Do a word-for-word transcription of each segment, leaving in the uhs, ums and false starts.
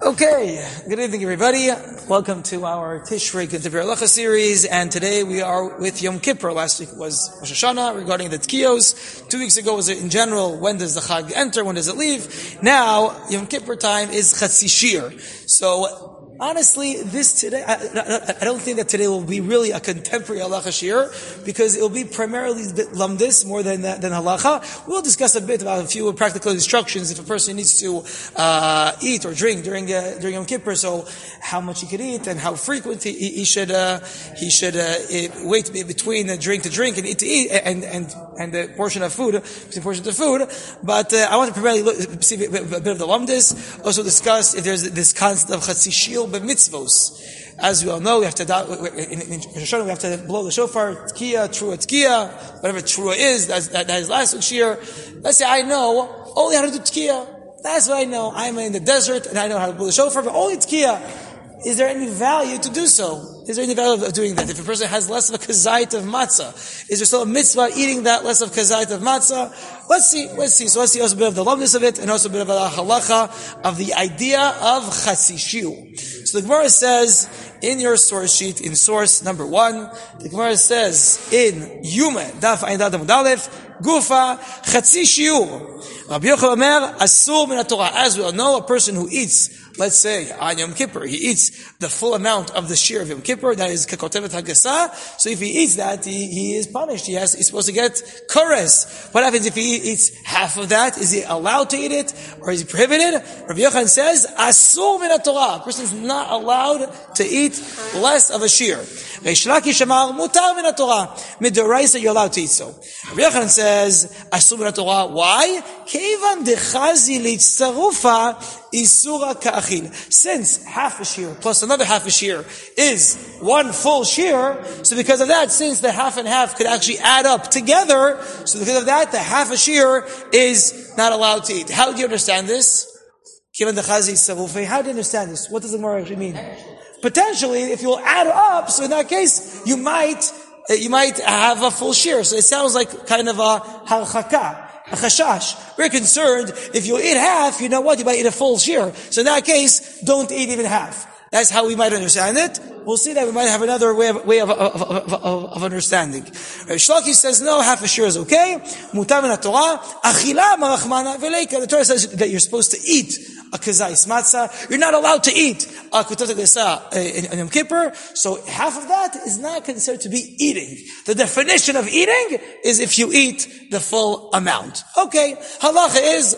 Okay, good evening everybody. Welcome to our Tishrei Contemporary Halacha series, and today we are with Yom Kippur. Last week was Rosh Hashanah regarding the Tkiyos. Two weeks ago was in general, when does the Chag enter, when does it leave? Now, Yom Kippur time is Chatzi Shir. So, honestly, this today, I, I, I don't think that today will be really a contemporary halacha shir, because it will be primarily lamdis more than than halacha. We'll discuss a bit about a few practical instructions if a person needs to uh, eat or drink during uh, during Yom Kippur. So, how much he could eat and how frequent he, he should uh, he should uh, wait between drink to drink and eat to eat, and and and the portion of food, between portion to food. But uh, I want to primarily look, see a bit, a bit of the lamdis. Also discuss if there's this concept of chatzi shil b'mitzvos. As we all know, we have to in, in Rosh Hashanah we have to blow the shofar, tkiya, trua tkiya, whatever trua is. That's, that, that is last week's year. Let's say I know only how to do tkiya. That's what I know. I'm in the desert and I know how to blow the shofar, but only tkiya. Is there any value to do so? Is there any value of doing that? If a person has less of a kazait of matzah, is there still a mitzvah eating that less of kazait of matzah? Let's see, let's see. So let's see also a bit of the loveness of it, and also a bit of a halacha of the idea of chatzi shil. So the Gemara says, in your source sheet, in source number one, the Gemara says, in Yume, Daf Ayin Daf Amud Aleph, Gufa, chatzi shil. Rabbi Yochanan Omer, asur min haTorah. As we all know, a person who eats, let's say, on Yom Kippur, he eats the full amount of the shear of Yom Kippur, that is Kekotevet HaGasa. So if he eats that, he, he is punished. He has, he's supposed to get kores. What happens if he eats half of that? Is he allowed to eat it? Or is he prohibited? Rabbi Yochanan says, asur min haTorah. A person is not allowed to eat less of a shear. Reish Lakish amar, mutar min haTorah. Midoraisa, you're allowed to eat so. Rabbi Yochanan says, asur min haTorah. Why? Kevan dechazi litztarufa isura ka'achil. Since half a shear plus another half a shear is one full shear, so because of that, since the half and half could actually add up together, so because of that, the half a shear is not allowed to eat. How do you understand this? How do you understand this? What does the Gemara actually mean? Potentially, if you'll add up, so in that case, you might, you might have a full shear. So it sounds like kind of a harchaka. A chashash. We're concerned, if you eat half, you know what? You might eat a full shear. So in that case, don't eat even half. That's how we might understand it. We'll see that we might have another way of, way of, of, of, of, of understanding. Reish Lakish says, no, half a shear is okay. Mutar min haTorah. Achila marachmana veleika. The Torah says that you're supposed to eat a kazais matzah. You're not allowed to eat a kutat gasa in Yom Kippur. So half of that is not considered to be eating. The definition of eating is if you eat the full amount. Okay. Halacha is,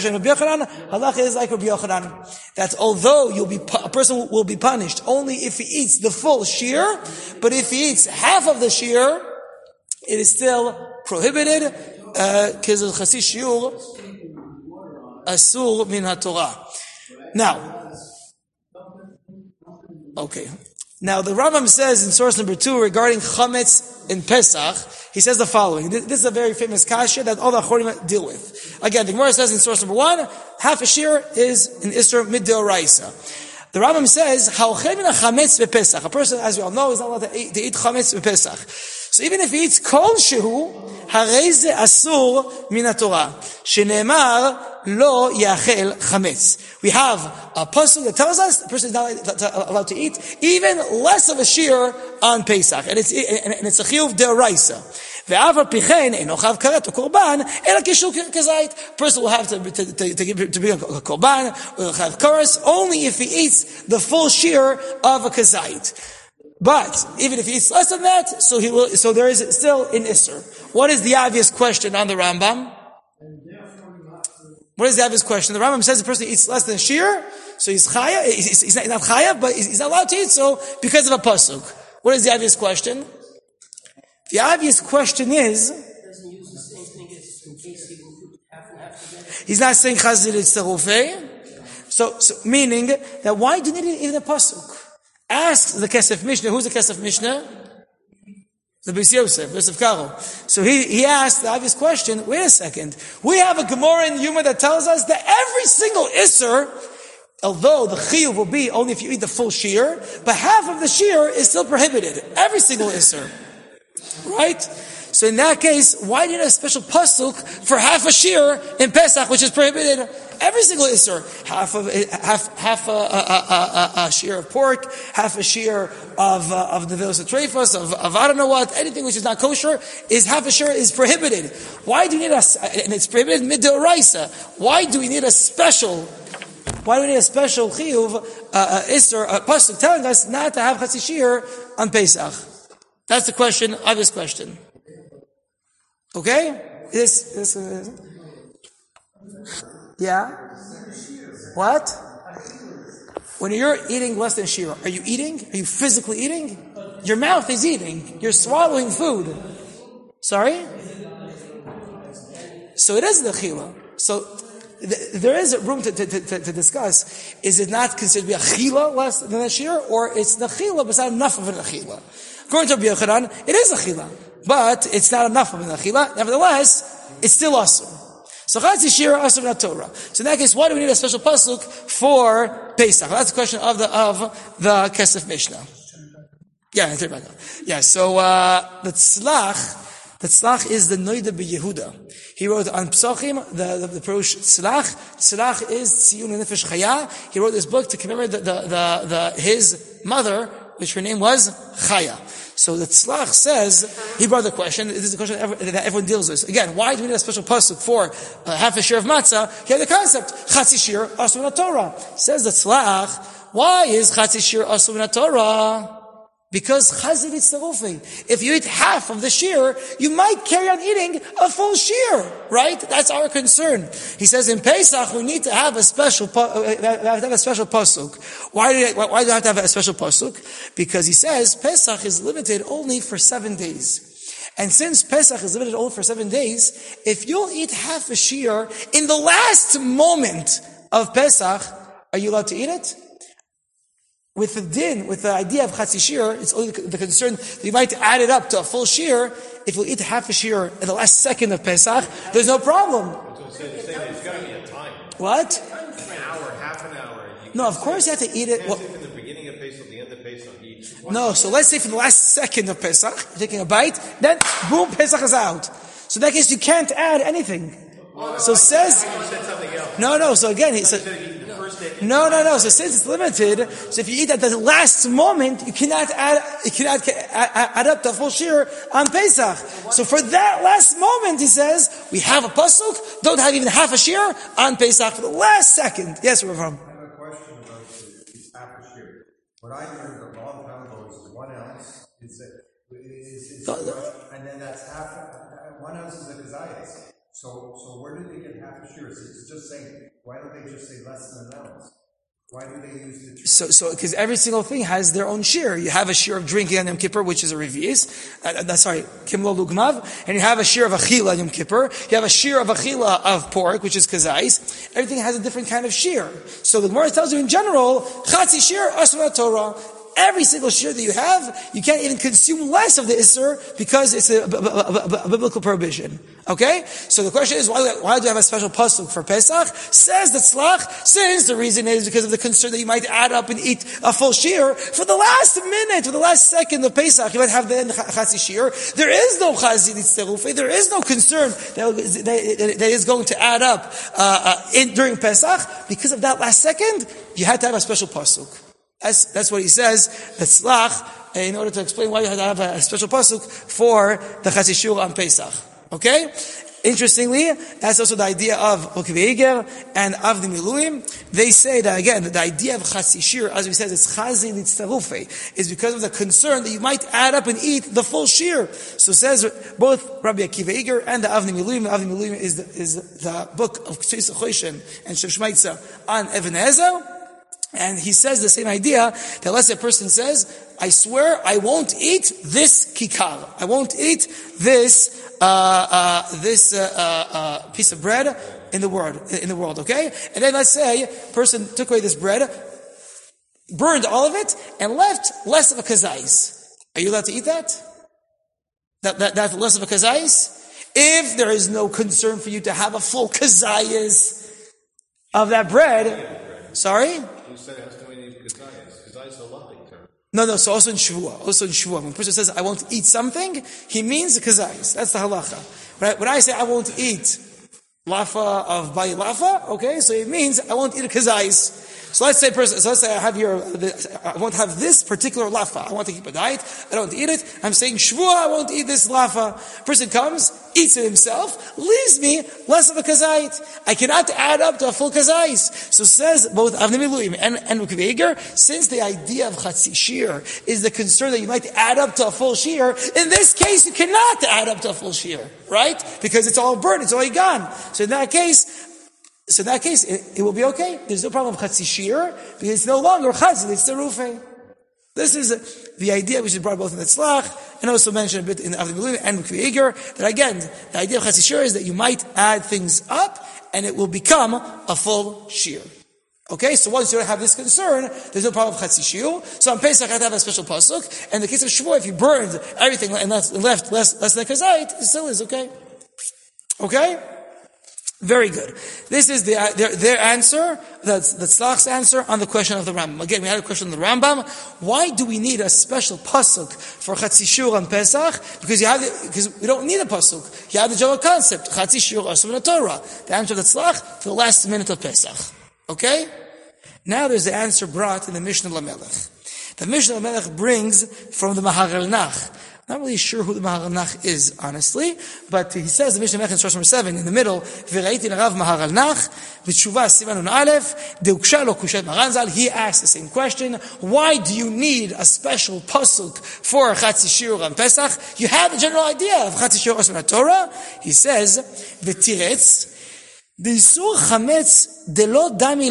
halacha is like Rabbi Yochanan. That although you'll be, a person will be punished only if he eats the full shear, but if he eats half of the shear, it is still prohibited, because uh, chatzi shil asur min haTorah. Now, okay. Now the Rambam says in source number two regarding chametz in Pesach, he says the following. This is a very famous kasha that all the Achorim deal with. Again, the Gemara says in source number one, half a shear is an isur mid-deoraisa. The Rambam says, "Ha'ochel min chametz bePesach." A person, as we all know, is not allowed to eat, to eat chametz bePesach. So even if he eats kol shehu, harei ze asur min haTorah. Sheneemar lo yachel chametz. We have a pasuk that tells us the person is not allowed to eat even less of a shear on Pesach, and it's and it's a chiyuv deoraisa. Ve'avar pichen eno chav karet or korban ela kishul kazait. Person will have to to to, to give to bring a korban or chav kares only if he eats the full shear of a kazait. But even if he eats less than that, so he will. So there is still an isser. What is the obvious question on the Rambam? What is the obvious question? The Rambam says the person eats less than shear, so he's chayav. He's, he's not, not chayav, but he's not allowed to eat so because of a pasuk. What is the obvious question? The obvious question is, he's not saying chazir itzarufei. So, so meaning that why do you need even a pasuk? Ask the Kesef Mishnah. Who's the Kesef Mishnah? The Beis Yosef, Yosef Karo. So he, he asked the obvious question, wait a second. We have a Gemara in Yuma that tells us that every single Isser, although the chiyuv will be only if you eat the full shear, but half of the shear is still prohibited. Every single Isser. Right? So in that case, why do you need a special pasuk for half a shear in Pesach, which is prohibited? every single isser, half of half half a, a, a, a, a shear of pork, half a shear of uh, of the velos treifos, of, of I don't know what, anything which is not kosher is half a shear is prohibited. Why do we need a and it's prohibited midoraisa? Why do we need a special? Why do we need a special chiyuv uh, isser a pasuk telling us not to have chatzi shear on Pesach? That's the question of this question. Okay. This, this, uh, yeah? What? When you're eating less than shira, are you eating? Are you physically eating? Your mouth is eating. You're swallowing food. Sorry? So it is the chila. So th- there is room to, to, to, to discuss. Is it not considered to be a chila less than a shira, or it's the chila, but it's not enough of an chila? According to Rabbi Yochanan, it is a chila. But it's not enough of an achila. Nevertheless, it's still asur. So chatzi shira asur na Torah. So in that case, why do we need a special pasuk for Pesach? That's the question of the of the Kesef Mishnah. Yeah, yeah. So uh, the tzlach, the tzlach is the Noida b'Yehuda. He wrote on Psachim the the, the Perush tzlach. Tzlach is Tziyun Nefesh Chaya. He wrote this book to commemorate the, the, the, the his mother, which her name was Chaya. So the Tzlach says, he brought the question, this is the question that everyone deals with. Again, why do we need a special pasuk for uh, half a share of matzah? He had the concept, Chatzi shir asur min Torah. Says the Tzlach, why is Chatzi shir asur min Torah? Because chazir itztarufi. If you eat half of the shear, you might carry on eating a full shear, right? That's our concern. He says in Pesach we need to have a special uh, have to have a special pasuk. Why do you, why do you have to have a special pasuk? Because he says Pesach is limited only for seven days. And since Pesach is limited only for seven days, if you'll eat half a shear in the last moment of Pesach, are you allowed to eat it? With the din, with the idea of chatzi shir, it's only the concern that you might add it up to a full shir. If you eat half a shir in the last second of Pesach, there's no problem. There's got to be a time. What? An hour, half an hour. No, of course you have to eat it. Well, from the beginning of Pesach, the end of Pesach, eat. No, so let's say from the last second of Pesach, you're taking a bite, then boom, Pesach is out. So in that case, you can't add anything. Oh, so no, says, I said something else. No, no. So again, he said. No, no, no. So since it's limited, so if you eat at the last moment, you cannot add, you cannot add, add up the full shear on Pesach. So for that last moment, he says, we have a pasuk, don't have even half a shear on Pesach for the last second. Yes, Rav. I have a question about this half a shear. What I learned a long time ago is one ounce is, a, is, is and then that's half, one ounce is a kazayas. So, so where did they get half a shear? It's just saying, why don't they just say less than an ounce? Why do they use the... So, so, because every single thing has their own shear. You have a shear of drinking on Yom Kippur, which is a revi'is. Uh, that's sorry, kimlo lugmav. And you have a shear of achila on Yom Kippur. You have a shear of achila of pork, which is kazais. Everything has a different kind of shear. So the Gemara tells you in general, chatzi shear asur Torah. Every single shear that you have, you can't even consume less of the Isser because it's a, a, a, a, a biblical prohibition. Okay? So the question is, why, why do you have a special pasuk for Pesach? Says the Tzlach, since the reason is because of the concern that you might add up and eat a full shear, for the last minute, for the last second of Pesach, you might have the chatzi shear. There is no chazir itzterufi, there is no concern that, that, that is going to add up uh, uh, in, during Pesach. Because of that last second, you had to have a special pasuk. That's, that's what he says, the Tzlach, in order to explain why you have to have a special pasuk for the Chatzi Shur on Pesach. Okay? Interestingly, that's also the idea of Ukvei Eiger and of the Miluim. They say that again, the idea of Chatzi Shir, as we said, it's Chazi Litztarufe, is because of the concern that you might add up and eat the full shir. So says both Rabbi Akiva Eiger and the Avnei Miluim. The Avnei Miluim is the, is the book of Ktsuis Choshen and Shef Shmaitza on Even Ezer. And he says the same idea that let's say a person says, I swear I won't eat this kikar. I won't eat this, uh, uh, this, uh, uh, piece of bread in the world, in the world, okay? And then let's say a person took away this bread, burned all of it, and left less of a kazais. Are you allowed to eat that? That, that, that's less of a kazais? If there is no concern for you to have a full kazais of that bread, sorry? You said it has to eat kazayas. Kazayas is a loving term. No, no, so also in Shavua. Also in Shavua. When a person says, I won't eat something, he means kazayas. That's the halacha. When I, when I say I won't eat lafa of bayi lafa, okay, so it means I won't eat a kazais. So let's say, person, so let's say I have your, I won't have this particular lafa. I want to keep a diet. I don't want to eat it. I'm saying shvua, I won't eat this lafa. Person comes, eats it himself, leaves me less of a kazait. I cannot add up to a full kazais. So says both Avnei Miluim and and Rukvi Eiger, since the idea of chatzi shir is the concern that you might add up to a full shir, in this case you cannot add up to a full shir, right? Because it's all burned, it's already gone. So in that case. So in that case, it, it will be okay. There's no problem of chatzi shir, because it's no longer chazil, it's terufei. This is the idea which is brought both in the Tzlach, and also mentioned a bit in Avnei Miluim and Rukvi Eiger, that again, the idea of chatzi shir is that you might add things up, and it will become a full shir. Okay, so once you don't have this concern, there's no problem of chatzi shir. So on Pesach, I have to have a special pasuk, and in the case of Shavuot, if you burned everything and left, left less, less than a kazait, it still is okay. Okay? Very good. This is the, their, their answer, that's the Tzlach's answer on the question of the Rambam. Again, we had a question on the Rambam. Why do we need a special pasuk for Chatzi Shur on Pesach? Because you have the, because we don't need a pasuk. You have the general concept, Chatzi Shur Asur in the Torah. The answer of the Tzlach for the last minute of Pesach. Okay? Now there's the answer brought in the Mishnah Lamelech. The Mishnah Lamelech brings from the Maharal Nach. Not really sure who the Maharal Nach is, honestly, but he says the Mishnah Melech in source number seven in the middle. V'reiti l'Rav Maharal Nach v'tshuva siman nun aleph deuksha lo kushet Maran Zal. He asked the same question: why do you need a special pasuk for Chatzi Shir on Pesach? You have the general idea of Chatzi Shir on Torah. He says v'tiretz באיסור חמץ דלא דמי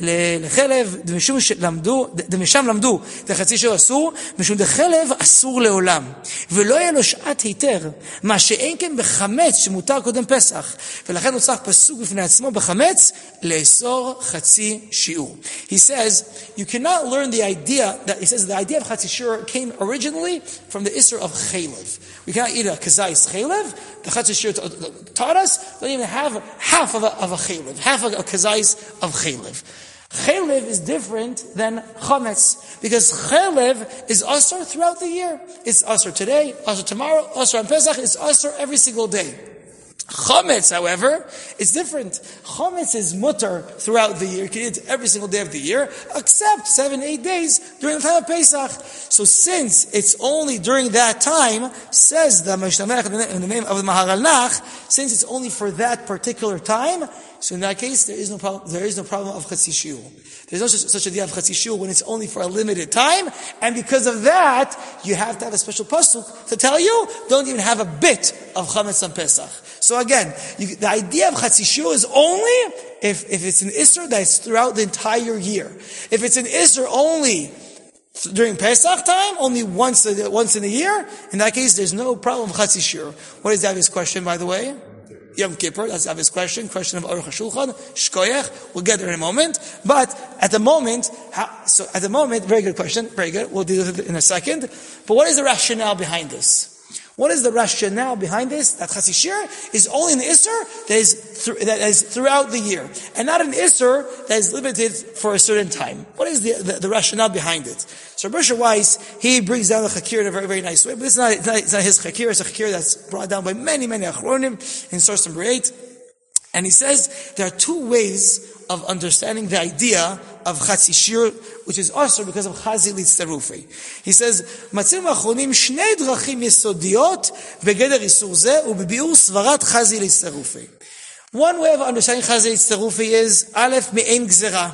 לחלב דמשום שלמדו, דמשם למדו דחצי שיר אסור, משום דחלב אסור לעולם ולא יהיה לו שעת היתר, מה שאין כן בחמץ שמותר קודם פסח, ולכן הוא צריך פסוק בפני עצמו בחמץ לאסור חצי שיעור. He says you cannot learn the idea that he says the idea of חצי שיעור came originally from the Isser of chaylev. We cannot eat a kazais chaylev. The Chatzi Shir taught us don't even have half of a, of a chaylev, half of a kazais of chaylev. Chaylev is different than chametz, because chaylev is asur throughout the year. It's asur today, asur tomorrow, asur on Pesach, it's asur every single day. Chametz, however, is different. Chametz is mutter throughout the year. You can eat it every single day of the year, except seven, eight days during the time of Pesach. So since it's only during that time, says the Mishnah Melech in the name of the Maharal Nach, since it's only for that particular time, so in that case, there is no problem, there is no problem of Chatzi Shir. There's no such, such idea of Chatzi Shir when it's only for a limited time, and because of that, you have to have a special pasuk to tell you, don't even have a bit of Chametz on Pesach. So again, you, the idea of Chatzi Shir is only if, if it's an Isser that's throughout the entire year. If it's an Isser only during Pesach time, only once a, once in a year, in that case, there's no problem of Chatzi Shir. What is David's question, by the way? Yom Kippur, that's David's question, question of Aruch HaShulchan, Shkoyach, we'll get there in a moment. But at the moment, how, so at the moment, very good question, very good, we'll deal with it in a second. But what is the rationale behind this? What is the rationale behind this? That Chatzi Shir is only an Isser that is, th- that is throughout the year, and not an Isser that is limited for a certain time. What is the, the, the rationale behind it? So Rabbi Weiss, he brings down the Chakir in a very, very nice way, but it's not, it's not, it's not his Chakir, it's a Chakir that's brought down by many, many Achronim in source number eight. And he says there are two ways of understanding the idea of Chatzi Shir, which is also because of Chazil Itzterufei. He says, Matzim Achronim shnei drachim yesodiot begeder isur zeh ubebiur svarat Chazil Itzterufei. One way of understanding Chazil Itzterufei is Aleph me'en gzera.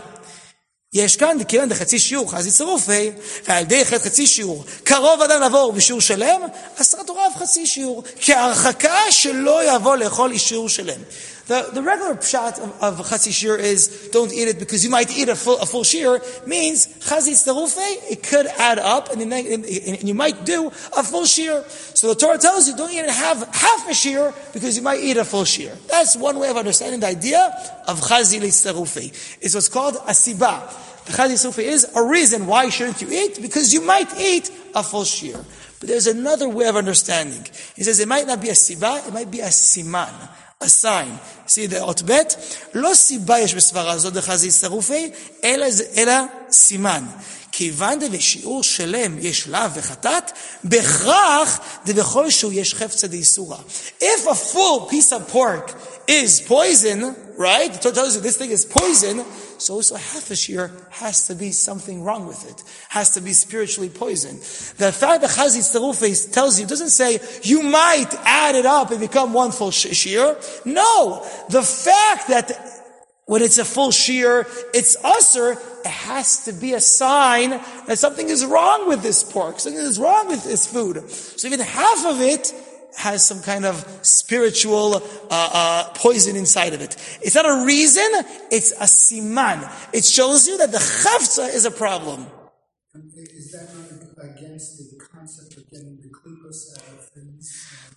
יש כאן, כיוון דחצי שיעור, חזי צירופי, ועל די חצי שיעור, קרוב אדם לעבור בשיעור שלם, אסרה תורה חצי שיעור, כהרחקה שלא יבוא לאכול אישור שלם. The, the regular pshat of, of Chatzi Shir is, don't eat it because you might eat a full, a full shir, means, Chazi Tzarufei, it could add up, and, then, and, and you might do a full shir. So the Torah tells you, don't even have half a shir, because you might eat a full shir. That's one way of understanding the idea of Chazi Tzarufei. It's what's called a sibah. The Chazi Tzarufei is a reason why shouldn't you eat, because you might eat a full shir. But there's another way of understanding. He says, it might not be a sibah, it might be a siman. A sign. See the otbet? לא סיבה יש בסברה הזאת דחזי צרופי, אלא, אלא סימן. כיוון דבשיעור שלם יש לאו וחטאת, בהכרח דבכל שהוא יש חפצה דאיסורה. If a full piece of pork is poison, right? The Torah tells you this thing is poison, so also half a shear has to be something wrong with it. Has to be spiritually poisoned. The fact that Chazitz Terufei tells you, doesn't say, you might add it up and become one full shear. No! The fact that when it's a full shear, it's usher, it has to be a sign that something is wrong with this pork, something is wrong with this food. So even half of it has some kind of spiritual uh, uh, poison inside of it. It's not a reason, it's a siman. It shows you that the chafza is a problem. Is that not against the concept of getting the klipos out of things?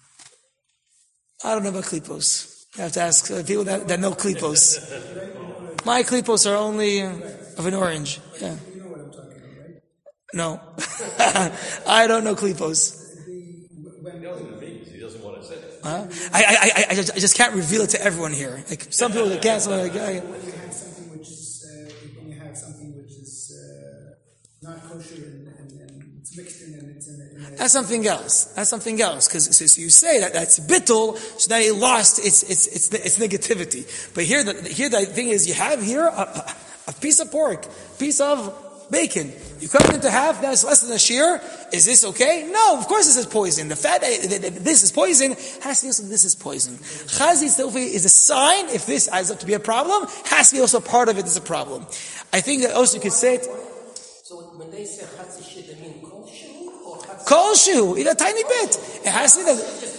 I don't know about klipos. You have to ask uh, people that, that know klipos. My klipos are only uh, of an orange. Yeah. You know what I'm talking about, right? No. I don't know klipos. Huh? I, I, I, I, just, I just can't reveal it to everyone here. Like some people that can't. So like, I, when you have something which is, uh, when you have something which is uh, not kosher and, and, and it's mixed in and it's in a, in a that's something else. That's something else. Because so, so you say that that's bittul, so now it lost its its its its negativity. But here the here the thing is, you have here a, a, a piece of pork, piece of bacon. You cut it into half, now it's less than a shear. Is this okay? No, of course this is poison. The fact that, that this is poison has to be also this is poison. Chazitz Terufei is a sign, if this adds up to be a problem, has to be also part of it is a problem. I think that also you could say it. So when they say chatzi shir, they mean kolshu or chatzi? Kolshu, even a tiny bit. It has to be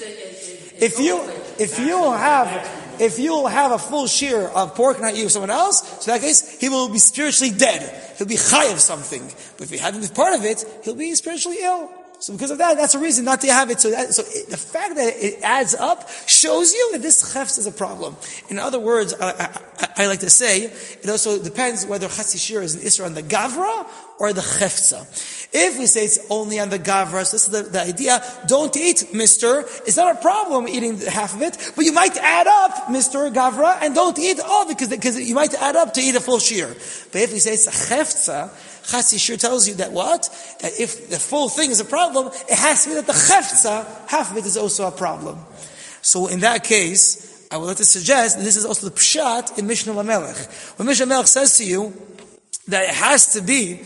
that if you, if you have, if you have a full shear of pork, not you, someone else, so in that case, he will be spiritually dead. He'll be chai of something. But if you have him as part of it, he'll be spiritually ill. So because of that, that's a reason not to have it. So, that, so it, the fact that it adds up shows you that this chefs is a problem. In other words, I, I, I like to say, it also depends whether chatzi shir is an isra on the gavra or the chefza. If we say it's only on the gavra, so this is the, the idea, don't eat, mister. It's not a problem eating half of it, but you might add up, Mister Gavra, and don't eat all because, because you might add up to eat a full shear. But if we say it's a chefza, Chatzi shir tells you that what? That if the full thing is a problem, it has to be that the chefza, half of it is also a problem. So in that case, I would like to suggest that this is also the pshat in Mishnah Lamelech. When Mishnah Lamelech says to you that it has to be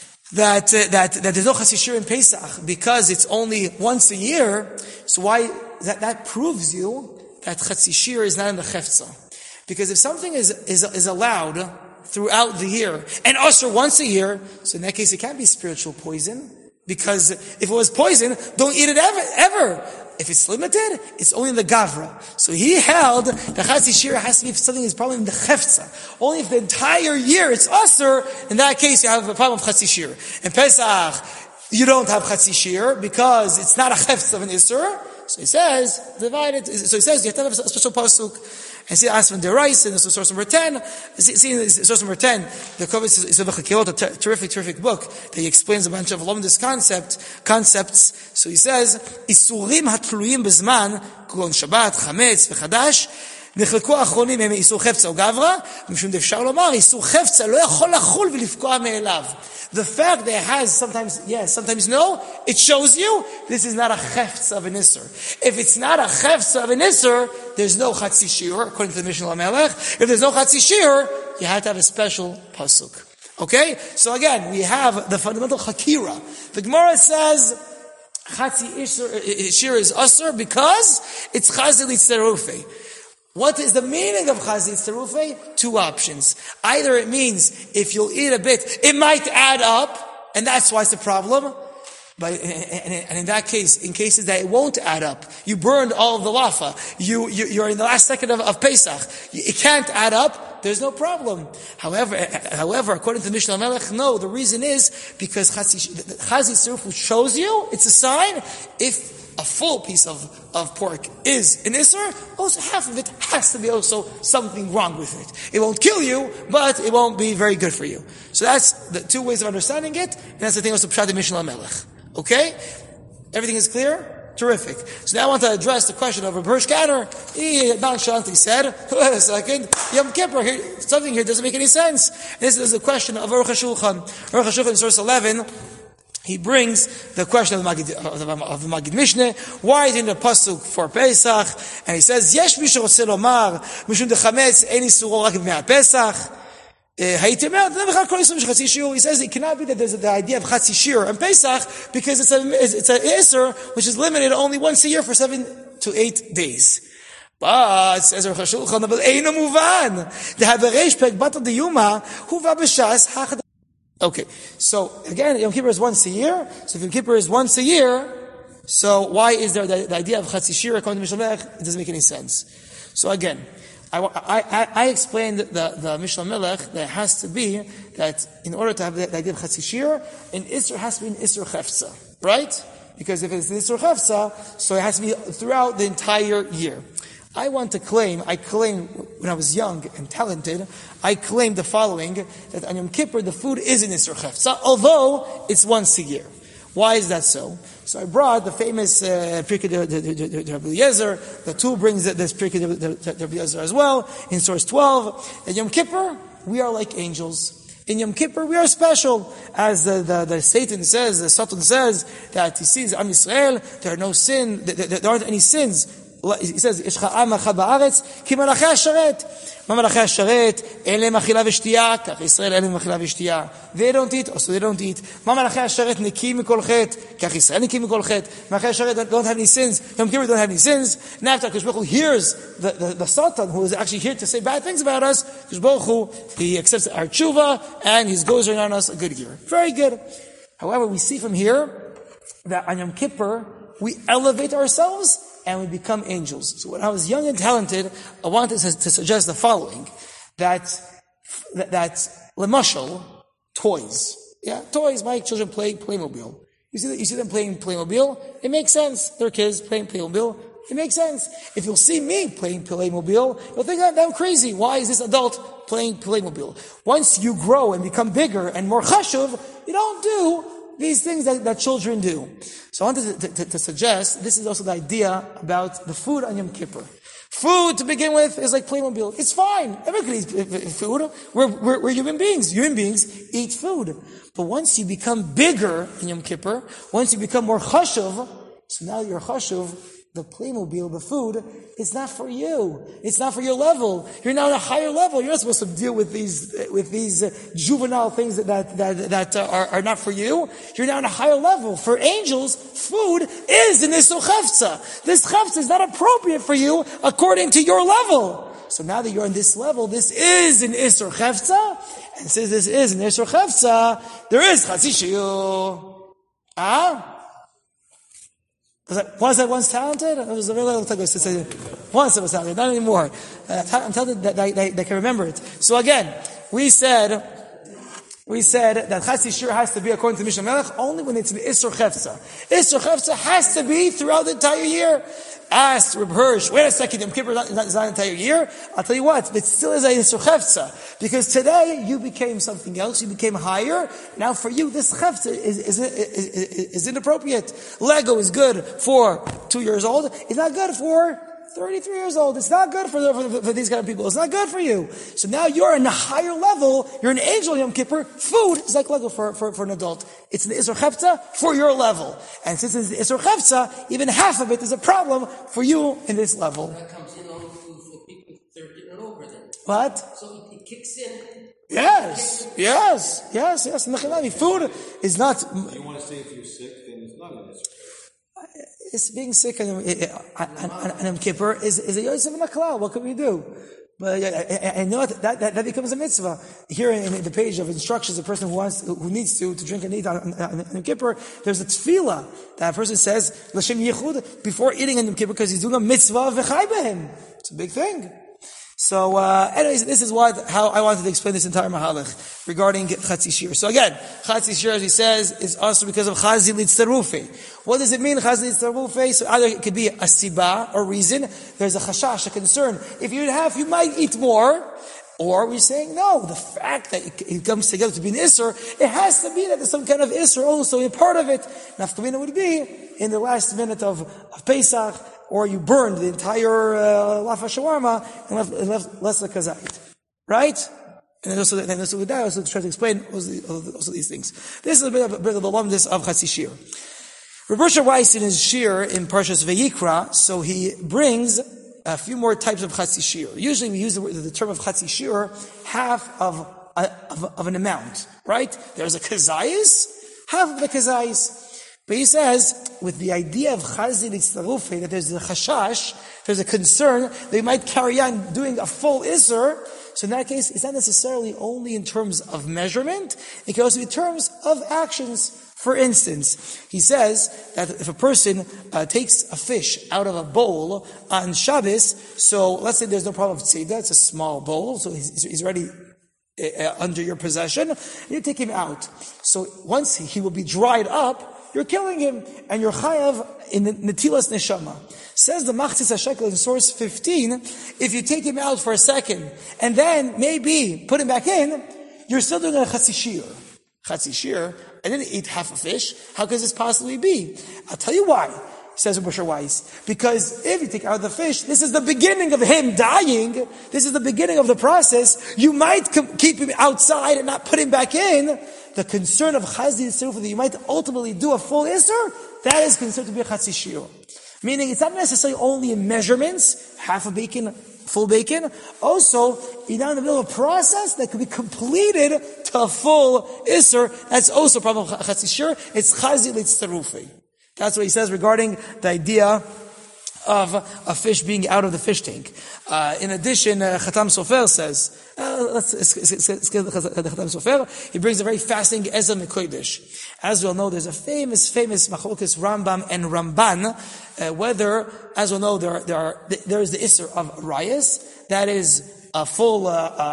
that uh, that that there's no chatzi shir in Pesach because it's only once a year, so why that that proves you that chatzi shir is not in the chefza. Because if something is is is allowed throughout the year, and also once a year, so in that case it can't be spiritual poison, because if it was poison, don't eat it ever, ever. If it's limited, it's only in the gavra. So he held the chatzi shir has to be if something is probably in the chefza. Only if the entire year it's usher, in that case you have a problem of chatzi shir. In Pesach, you don't have chatzi shir because it's not a chefza of an isser. So he says, divide it. So he says you have to have a special pasuk. And see, ask from the rice, and this is source number ten. See, see in source number ten, the Kovetz is a terrific, terrific book that he explains a bunch of lomdus concept, concepts. So he says, Isurim hatluim bezman, kulon Shabbat, Chametz, v'chadash, נחלקו האחרונים הם איסור חפצה או גברה, משום דאפשר לומר, איסור חפצה לא יכול לחול ולפקוע מאליו. The fact that it has sometimes yes, sometimes no, it shows you this is not a chefza of an isser. If it's not a chefza of an isser, there's no chatzi shir, according to the Mishnah Lamelech. If there's no chatzi shir, you have to have a special pasuk. Okay? So again, we have the fundamental chakira. The Gemara says, chatzi shir is usser because it's chazil itzerufei. What is the meaning of chazitz terufei? Two options. Either it means if you'll eat a bit, it might add up, and that's why it's a problem. But and in that case, in cases that it won't add up, you burned all of the lafa. You, you you're in the last second of, of Pesach. It can't add up. There's no problem. However, however, according to Mishnah Melech, no. The reason is because chazitz terufei shows you it's a sign if a full piece of, of pork is an isser, also half of it has to be also something wrong with it. It won't kill you, but it won't be very good for you. So that's the two ways of understanding it, and that's the thing also pshat in Mishnah Melech. Okay? Everything is clear? Terrific. So now I want to address the question of Rabbi Hirsch Ganner. He nonchalantly said, wait a second, Yom Kippur, here, something here doesn't make any sense. And this is a question of Aruch HaShulchan. Aruch HaShulchan in source eleven, he brings the question of the Magid, of the, of the Magid Mishneh. Why is it in the Pasuk for Pesach? And he says, Yesh Mishu Rotze Lomar, Mishum Dechametz, Ein Isuro Rak B'Mei HaPesach. He says it cannot be that there's the idea of Chatzi Shir and Pesach because it's a it's an Isser which is limited only once a year for seven to eight days. But says Aruch HaShulchan, but Eino Muvan. The Haveresh Pek Batal Diyuma Huva B'Shas Hachad. Okay, so again, Yom Kippur is once a year. So if Yom Kippur is once a year, so why is there the, the idea of Chatzi Shir according to Mishnah Melech? It doesn't make any sense. So again. I, I, I explained the, the Mishnah Melech that it has to be that in order to have the, the idea of Chatzi Shir, an Isser has to be an Isser Chefza, right? Because if it's an Isser Chefza, so it has to be throughout the entire year. I want to claim, I claim when I was young and talented, I claim the following, that on Yom Kippur the food is an Isser Chefza, although it's once a year. Why is that so? So I brought the famous uh, Pirkei de Rabbi Eliezer. The two brings this Pirkei de Rabbi Eliezer as well in source twelve. In Yom Kippur, we are like angels. In Yom Kippur, we are special, as the, the, the Satan says, the Satan says that he sees Am Yisrael. There are no sin. There, there, there aren't any sins. He says, "Ishcha am achad ba'aretz ki malachei hasharet." Ma malachei hasharet en lehem achila v'shtiya, kach Yisrael en lehem achila v'shtiya. They don't eat, also they don't eat. Ma malachei hasharet neki mikol chet, kach Yisrael neki mikol chet. Malachei hasharet don't have any sins. Yom Kippur don't have any sins. Now after Kadosh Baruch Hu hears the, the, the Satan, who is actually here to say bad things about us, Kadosh Baruch Hu, he accepts our tshuva and he goes around us a good year. Very good. However, we see from here that on Yom Kippur we elevate ourselves and we become angels. So when I was young and talented, I wanted to, to suggest the following, that, that, that Lemashal, toys. Yeah, toys, my children play Playmobil. You see, you see them playing Playmobil, it makes sense. They're kids playing Playmobil, it makes sense. If you'll see me playing Playmobil, you'll think that I'm crazy. Why is this adult playing Playmobil? Once you grow and become bigger and more chashuv, you don't do these things that, that children do. So I wanted to, to, to suggest, this is also the idea about the food on Yom Kippur. Food, to begin with, is like Playmobil. It's fine. Everybody eats food. We're, we're, we're human beings. Human beings eat food. But once you become bigger in Yom Kippur, once you become more chashuv, so now you're chashuv, the Playmobil, the food, it's not for you. It's not for your level. You're now at a higher level. You're not supposed to deal with these, with these uh, juvenile things that, that, that, that uh, are, are not for you. You're now at a higher level. For angels, food is an Isur Chefza. This Chefza is not appropriate for you according to your level. So now that you're on this level, this is an Isur Chefza. And since this is an Isur Chefza, there is Chatzi Shir. Ah? Was I, was I once talented? It was a very long time ago to say, once I was talented, not anymore. Uh, I'm talented that I, that I can remember it. So again, we said, we said that Chatzi Shir has to be according to Mishnah Melech only when it's an Isur Chefza. Isur Chefza has to be throughout the entire year. Asked Reb Hirsch, wait a second, Yom Kippur is not, is not an entire year? I'll tell you what, it still is a Isur Chefza. Because today, you became something else, you became higher. Now for you, this Chefza is, is, is, is, is inappropriate. Lego is good for two years old. It's not good for thirty-three years old. It's not good for, for, for these kind of people. It's not good for you. So now you're in a higher level. You're an angel in Yom Kippur. Food is like Lego for, for, for an adult. It's an Isur Chefza for your level. And since it's Isur Chefza, even half of it is a problem for you in this level. That comes in only for, for people thirty and over then. What? So it, it kicks in. Yes, yes, yes, yes. Mechanami. Food is not. You want to say if you're sick, then it's not an Isur. It's being sick on Yom Kippur is, is a Yosef and a Klal. What can we do? But I, I know that, that that becomes a mitzvah. Here in the page of instructions, a person who wants, who needs to, to drink and eat on, on, on Yom Kippur, there's a tefillah that a person says, L'Shem Yichud, before eating on Yom Kippur, because he's doing a mitzvah v'chai b'hem. It's a big thing. So, uh, anyways, this is what, how I wanted to explain this entire mahalach regarding Chatzi Shir. So again, Chatzi Shir, as he says, is also because of Chazi Litztarufe. What does it mean, Chazi Litztarufe? So either it could be a siba, or reason. There's a chashash, a concern. If you have, you might eat more. Or are we saying, no, the fact that it, it comes together to be an Isser, it has to be that there's some kind of Isser also in part of it. Nafkamina would be in the last minute of, of Pesach, or you burned the entire uh, Lafa Shawarma and left, and left less the Kazait. Right? And then also, then also with that, I also try to explain also, also these things. This is a bit of, a bit of the alumnus of Chatzi Shir. Rebbe Weiss in his Shir in Parshas Vayikra, so he brings a few more types of Chatzi Shir. Usually we use the, the term of Chatzi Shir, half of, of, of an amount, right? There's a Kazayis, half of the Kazayis. But he says, with the idea of Chazi Litztarufe, that there's a Chashash, there's a concern, they might carry on doing a full Isser. So in that case, it's not necessarily only in terms of measurement, it can also be in terms of actions. For instance, he says that if a person uh, takes a fish out of a bowl on Shabbos, so let's say there's no problem of tzeda, it's a small bowl, so he's, he's already uh, under your possession, and you take him out. So once he will be dried up, you're killing him, and you're chayav in netilas neshama. Says the Machzis HaShekel in source fifteen, if you take him out for a second, and then maybe put him back in, you're still doing a Chatzi Shir. Chatzi Shir, I didn't eat half a fish. How could this possibly be? I'll tell you why, says Rebbe Weiss. Because if you take out the fish, this is the beginning of him dying. This is the beginning of the process. You might com- keep him outside and not put him back in. The concern of Chazi Yisruf, that you might ultimately do a full Isser, that is considered to be a Chatzi Shir. Meaning it's not necessarily only in measurements, half a bacon, full bacon. Also, you're now in the middle of a process that could be completed to a full Isser. That's also a problem of Chatzi Shir. It's Chazi Litztarufi. That's what he says regarding the idea of a fish being out of the fish tank. Uh, in addition, uh, Khatam Sofer says, uh, let's, let's, let's, let's get the Khatam Sofer. He brings a very fascinating Ezra Mekodesh. As we all know, there's a famous, famous Machlokes Rambam and Ramban, uh, whether, as we all know, there, there are, there is the Isser of Rayas, that is a full, uh,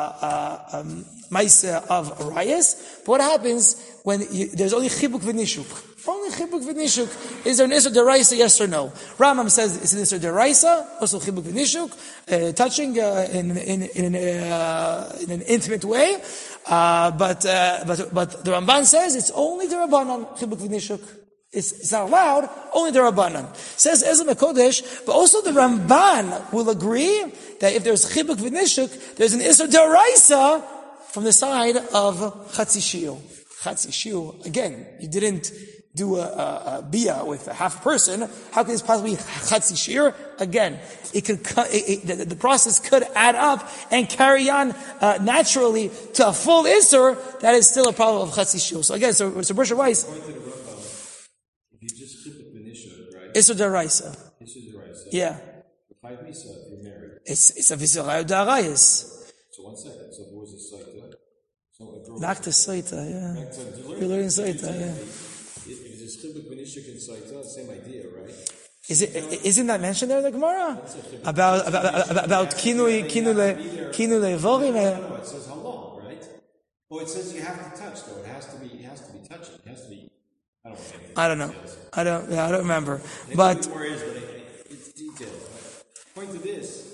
uh, uh um, Maisa of Rayas. But what happens when you, there's only Chibuk v'Nishuk? Only Chibuk v'Nishuk. Is there an Isser Deraisa, yes or no? Rambam says it's an Isser Deraisa, also Chibuk v'Nishuk, uh, touching uh, in, in, in, uh, in an intimate way. Uh, but, uh, but, but the Ramban says it's only the Rabbanan, Chibuk v'Nishuk. It's, it's not allowed, only the Rabbanan. Says Ezra Mekodesh, but also the Ramban will agree that if there's Chibuk v'Nishuk, there's an Isser Deraisa from the side of Chatzi Shir. Chatzi Shir, again, you didn't do a, a, a bia with a half person. How could this possibly be Chatzi Shir? Again, it could, it, it, the, the process could add up and carry on uh, naturally to a full Isser. That is still a problem of Chatzi Shir. So again, so, so Rebbe Weiss, if you just chip it Benisha, right? Isser Deraisa. Isser Deraisa. Yeah. Five Misa, if you're married. It's, it's a Vizirayu D'Arayis. So one second, so who was a Saita? So a girl. Back to Saita, yeah. You're learning Saita, yeah. If it's a Chibuk Benishuk in Saita, same idea, right? Is it, isn't that mentioned there in the Gemara? About, about, about, about Kinui, Kinule, Kinule Vorim? No, it says how long, right? Well, it says you have to touch, though. It has to be, it has to be touching. It has to be, I don't know. I don't know. I don't, yeah, I don't remember. But, more is, but it's detailed. Point to this.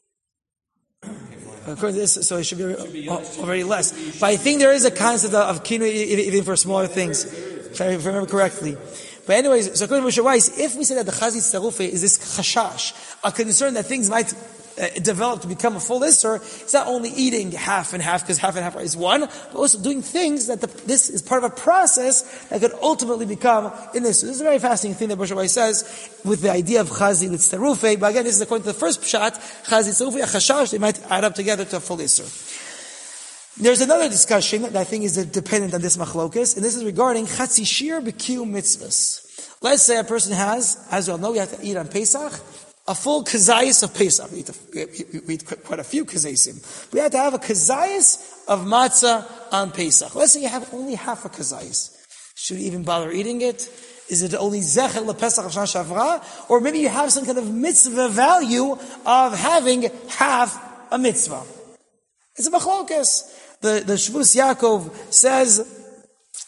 According to this, so it should be, should be already less. But I think there is a concept of kinu even for smaller things, if I remember correctly. But anyways, so according to Moshe Weiss, if we say that the Chazit Tzarufe is this chashash, a concern that things might uh, develop to become a full Isser, it's not only eating half and half, because half and half is one, but also doing things that the, this is part of a process that could ultimately become in this. So this is a very fascinating thing that Moshe Weiss says with the idea of Chazit Tzarufe. But again, this is according to the first pshat, Chazit Tzarufe, a chashash, they might add up together to a full Isser. There's another discussion that I think is dependent on this machlokas, and this is regarding Chatzi Shir b'kiyum mitzvahs. Let's say a person has, as we all know, we have to eat on Pesach, a full kazayis of Pesach. We eat, a, we eat quite a few kazayim. We have to have a kazayis of matzah on Pesach. Let's say you have only half a kazayis. Should you even bother eating it? Is it only zecher lepesach of Shana Shavra? Or maybe you have some kind of mitzvah value of having half a mitzvah. It's a machlokas. The, the Shvus Yaakov says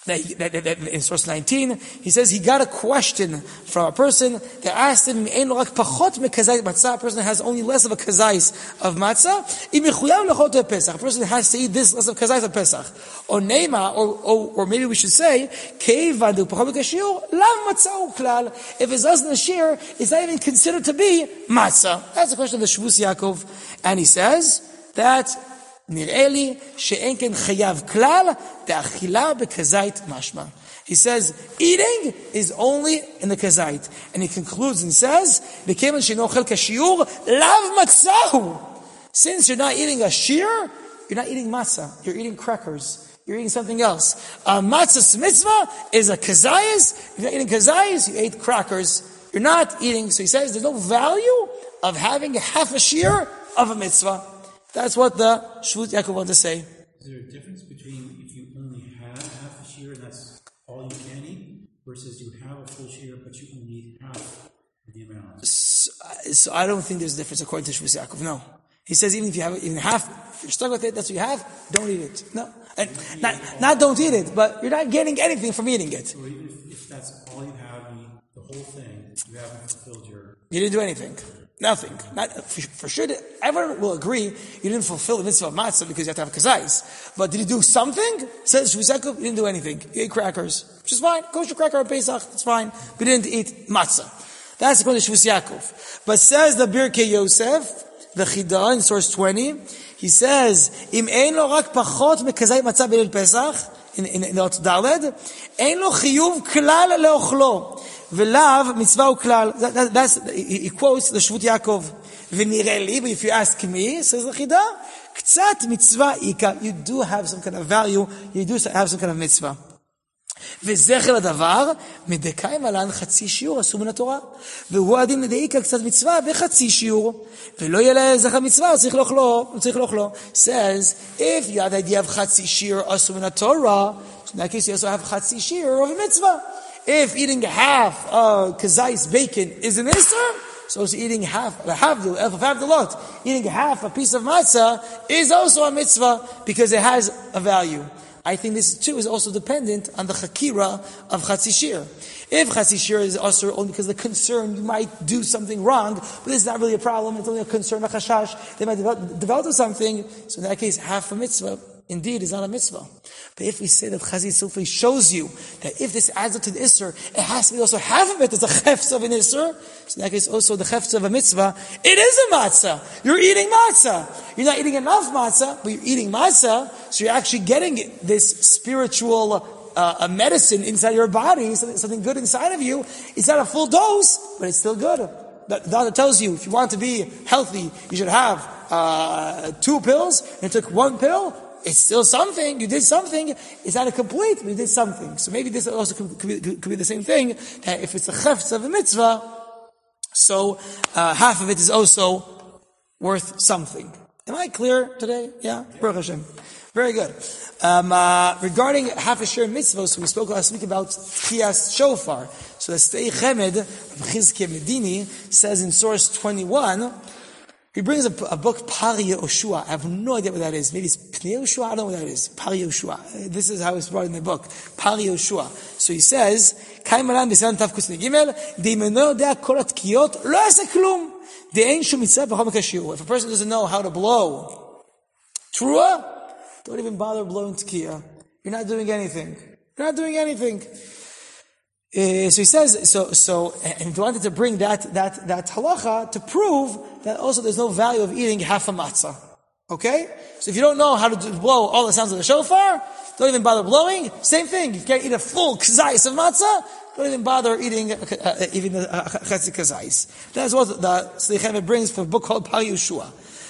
That, he, that, that, that in source nineteen, he says he got a question from a person that asked him, "Ein lo rak pachot mekazayis matzah." A person that has only less of a kazayis of matzah. Im mechuyav lechot pesach. A person that has to eat this less of kazayis of pesach. Or neima, or, or or maybe we should say, keivan du pachot mekashiur lav matzah uklal. If it's less than a shear, it's not even considered to be matzah. That's the question of the Shvus Yaakov, and he says that. נראה לי שאין כן חייב כלל באכילה בכזית משמע. He says, eating is only in the kazait. And he concludes and says, בכיוון שאינו אוכל כשיעור, לאו מצהו. Since you're not eating a shear, you're not eating matzah. You're eating crackers. You're eating something else. A matzah's mitzvah is a kazayis. If you're not eating kazayis, you ate crackers. You're not eating. So he says, there's no value of having half a shear of a mitzvah. That's what the Shvut Yaakov wanted to say. Is there a difference between if you only have half a shear and that's all you can eat, versus you have a full shear but you only eat half the amount? So, so I don't think there's a difference according to Shvut Yaakov. No. He says even if you have even half, if you're stuck with it, that's what you have, don't eat it. No. And not, not don't eat it, but you're not getting anything from eating it. Or even if, if that's all you have, you eat the whole thing, you haven't fulfilled your... You didn't do anything. Nothing. Not, for, for sure, everyone will agree you didn't fulfill the mitzvah of matzah because you have to have kazais. But did you do something? Says Shvus Yaakov, you didn't do anything. You ate crackers, which is fine. Kosher cracker on Pesach, it's fine. But you didn't eat matzah. That's according to Shvus Yaakov. But says the Birkei Yosef, the Chidah in source twenty, he says, Im ein lo rak pachot mekazai matzah b'leil Pesach, in, in, in the Ot Daled, ein lo chiyuv klal leochlo. V'lav mitzvah uklal. That, that, that's, he, he quotes the Shvut Yaakov. V'nireli, but if you ask me, says the Chidah, k'tzat mitzvah ika. You do have some kind of value. You do have some kind of mitzvah. וזכר הדבר, מדקאים עלן חצי שיעור אסור מן התורה. והוא הדין לדאיקה קצת מצווה בחצי שיעור. ולא יהיה לה זכר מצווה, הוא צריך לאכלו, הוא צריך לאכלו. Says, if you have the idea of חצי שיעור אסור מן התורה, in that case you also have חצי שיעור of a mitzvah. If eating half of kazais bacon is an isser, so also eating half, half the, half the lot, eating half a piece of matzah is also a mitzvah because it has a value. I think this too is also dependent on the chakira of Chatzi Shir. If Chatzi Shir is also only because of the concern you might do something wrong, but this is not really a problem, it's only a concern, a chashash, they might develop, develop something, so in that case, half a mitzvah, indeed, is not a mitzvah. But if we say that Chazi Sulfi shows you that if this adds up to the Isser, it has to be also half of it is a chefz of an Isser, so in that case also the chefz of a mitzvah, it is a matzah. You're eating matzah. You're not eating enough matzah, but you're eating matzah, so you're actually getting this spiritual uh, a medicine inside your body, something, something good inside of you. It's not a full dose, but it's still good. The doctor tells you if you want to be healthy, you should have uh, two pills, and you took one pill, it's still something. You did something. It's not a complete, but you did something. So maybe this also could, could, be, could be the same thing. That if it's a chefz of a mitzvah, so uh, half of it is also worth something. Am I clear today? Yeah? Baruch Hashem. Very good. Um, uh, regarding half a share mitzvah, so we spoke last week about Tchiyas Shofar. So the Stei Chemed of Chizkiah Medini says in source twenty-one, he brings a, a book, Pari Yehoshua. I have no idea what that is. Maybe it's Pnei Yehoshua? I don't know what that is. Pari Yehoshua. This is how it's brought in the book. Pari Yehoshua. So he says, Kaim Malan B'Sivan Tav Kus Gimel, De'imeno Dea Kol HaTkiyot, Lo Yaseh Klum, De'ein Shum Mitzvah B'chol Mekashiur. If a person doesn't know how to blow Trua, don't even bother blowing Tkiyah. You're not doing anything. You're not doing anything. Uh, so he says, so, so, and he wanted to bring that, that, that halacha to prove that also there's no value of eating half a matzah. Okay? So if you don't know how to do, blow all the sounds of the shofar, don't even bother blowing. Same thing. If you can't eat a full kazais of matzah, don't even bother eating uh, uh, even a chetzi kazais. That's what the Sdei Chemed brings from a book called Pari Yehoshua.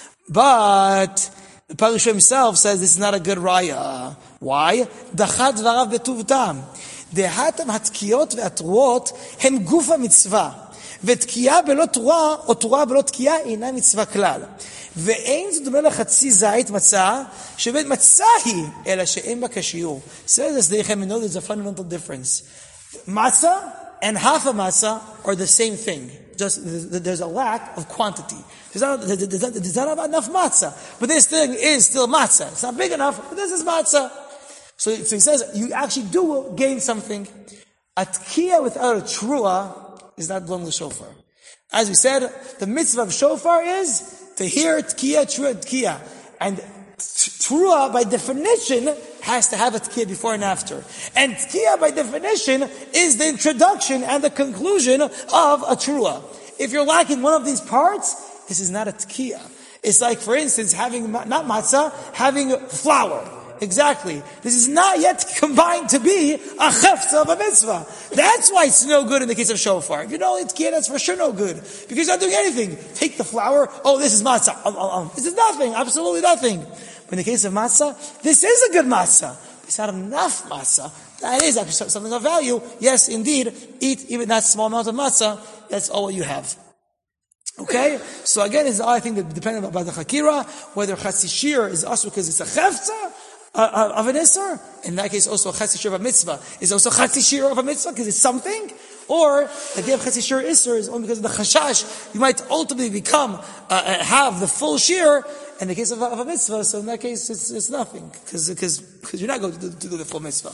But the Pari Yehoshua himself says this is not a good raya. Why? Dachat v'arav betuv tam. דהתם התקיעות והתרועות הם גוף המצווה, ותקיעה בלא תרועה או תרועה בלא תקיעה אינה מצווה כלל. ואין זה דומה לחצי זית מצה, שבית מצה היא, אלא שאין בה כשיעור. Says this, they have know there's a fundamental difference. Matzah and half a matzah are the same thing. Just there's a lack of quantity. There's not, there's not, there's not enough matzah. But this thing is still matzah. It's not big enough, but this is matzah. So, so he says, you actually do gain something. A tkiya without a trua is not blowing the shofar. As we said, the mitzvah of shofar is to hear tkiya, trua, tkiya. And trua, by definition, has to have a tkiya before and after. And tkiya, by definition, is the introduction and the conclusion of a trua. If you're lacking one of these parts, this is not a tkiya. It's like, for instance, having, not matzah, having flour. Exactly. This is not yet combined to be a chefza of a mitzvah. That's why it's no good in the case of shofar. If you know it's tkiya, that's for sure no good. Because you're not doing anything. Take the flour, oh, this is matzah. Um, um, um. This is nothing, absolutely nothing. But in the case of matzah, this is a good matzah. It's not enough matzah. That is actually something of value. Yes, indeed, eat even that small amount of matzah. That's all you have. Okay? So again, it's all I think that depending about the chakira, whether chatzi shir is also because it's a chefza uh, of an isser. In that case, also chatzi shir of a mitzvah is also chatzi shir of a mitzvah because it's something. Or the day of chatzi shir isser is only because of the chashash. You might ultimately become, uh, have the full shir in the case of a, of a mitzvah. So in that case, it's, it's nothing because because because you're not going to do, to do the full mitzvah.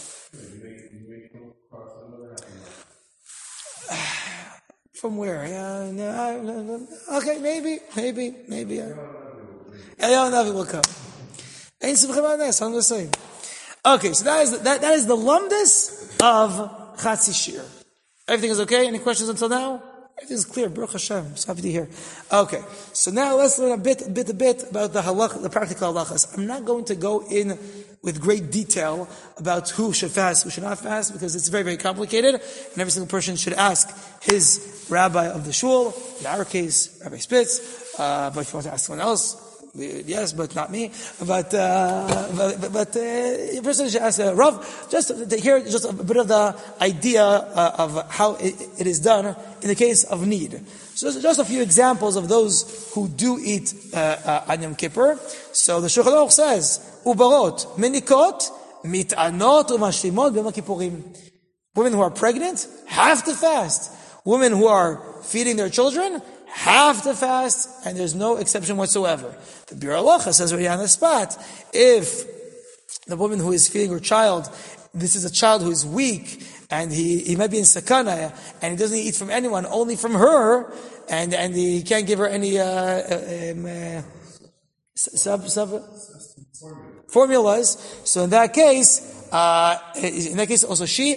From where? Yeah, no, no, no. Okay, maybe, maybe, maybe. Eliyahu Navi will come. Ain't simcha b'anes, I'm just saying. Okay, so that is the, that, that is the lumdus of Chatzi Shir. Everything is okay? Any questions until now? Everything is clear. Baruch Hashem. So happy to hear. Okay, so now let's learn a bit, a bit, a bit about the halach, the practical halachas. I'm not going to go in with great detail about who should fast, who should not fast, because it's very, very complicated, and every single person should ask his rabbi of the shul, in our case, Rabbi Spitz, uh, but if you want to ask someone else, yes, but not me. But uh, but, but uh, a person should ask a Rav, just to hear just a bit of the idea uh, of how it, it is done in the case of need. So just a few examples of those who do eat uh, uh, on Yom Kippur. So the Shulchan Aruch says, Ubarot, menikot, mit'anot u'mashlimot b'Yom Kippurim. Women who are pregnant have to fast. Women who are feeding their children have to fast, and there's no exception whatsoever. The Biur Halacha says already on the spot, if the woman who is feeding her child, this is a child who is weak, and he, he might be in sakana, and he doesn't eat from anyone, only from her, and, and he can't give her any, uh, um, uh, sub, sub, formulas. So in that case, uh, in that case also she,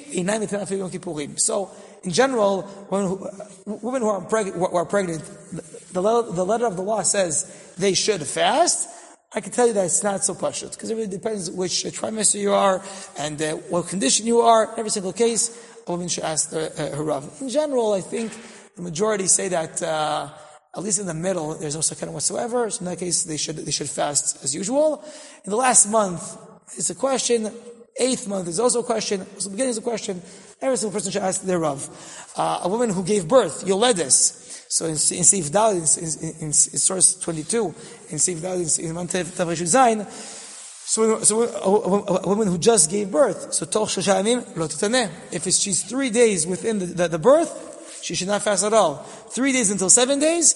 so, in general, when, women who are, preg- who are pregnant, the, the, the letter of the law says they should fast. I can tell you that it's not so pashut, because it really depends which trimester you are and uh, what condition you are. In every single case, a woman should ask the, uh, her Rav. In general, I think the majority say that uh, at least in the middle, there's no sakana whatsoever. So in that case, they should they should fast as usual. In the last month, it's a question. Eighth month is also a question. So the beginning is a question. Every single person should ask their Rav. Uh, a woman who gave birth, Yoledes. So in, in Seif Dal, in, in, in, in source twenty-two, in Seif Dal, in Mantev Tavresh Zayin, so, so a, a, a woman who just gave birth, so Toch Shosha Yamim Lo Titaneh. If it's, she's three days within the, the, the birth, she should not fast at all. Three days until seven days,